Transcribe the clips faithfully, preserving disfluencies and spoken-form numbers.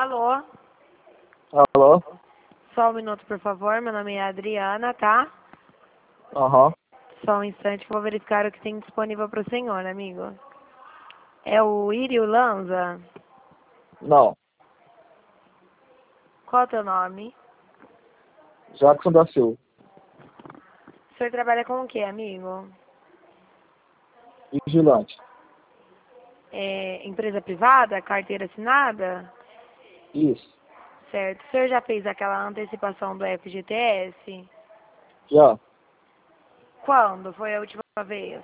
Alô? Alô? Só um minuto, por favor. Meu nome é Adriana, tá? Aham. Só um instante que eu vou verificar o que tem disponível para o senhor, amigo. É o Irio Lanza? Não. Qual é o teu nome? Jackson da Silva. O senhor trabalha com o que, amigo? Vigilante. É, empresa privada? Carteira assinada? Isso. Certo. O senhor já fez aquela antecipação do F G T S? Já. Quando foi a última vez?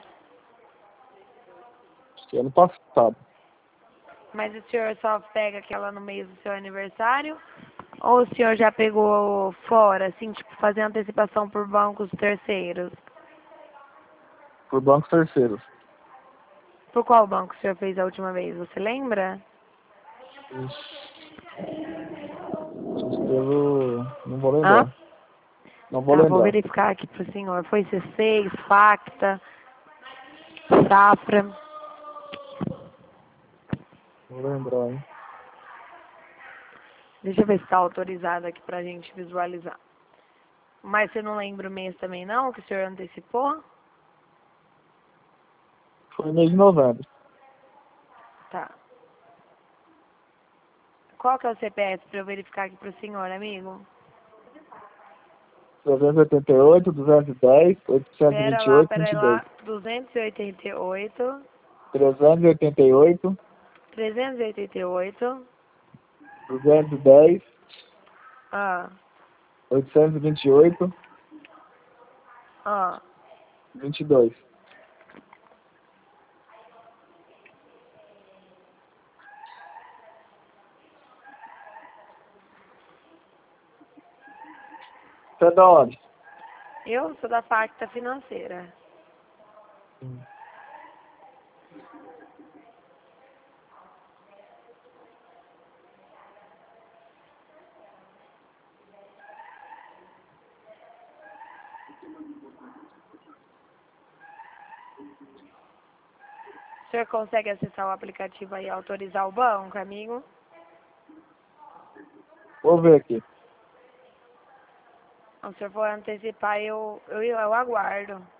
Acho que ano passado. Mas o senhor só pega aquela no mês do seu aniversário? Ou o senhor já pegou fora, assim, tipo, fazer antecipação por bancos terceiros? Por bancos terceiros. Por qual banco o senhor fez a última vez? Você lembra? Ixi. Acho que pelo... Não vou Hã? lembrar. Não vou Tá, vou lembrar. verificar aqui pro senhor. Foi C seis, Facta, Safra. Vou lembrar, hein? Deixa eu ver se tá autorizado aqui pra gente visualizar. Mas você não lembra o mês também não, que o senhor antecipou? Foi mês de novembro. Tá. Qual que é o C P F pra eu verificar aqui pro senhor, amigo? trezentos e oitenta e oito, duzentos e dez, oitocentos e Pera vinte e lá, oito, pera vinte aí e dois. lá. duzentos e oitenta e oito, trezentos e oitenta e oito, trezentos e oitenta e oito. duzentos e dez, Ah, oitocentos e vinte e oito, ah. vinte e dois. Você é da onde? Eu sou da Facta Financeira. Hum. O senhor consegue acessar o aplicativo aí e autorizar o banco, amigo? Vou ver aqui. Se o senhor for antecipar, eu, eu, eu aguardo.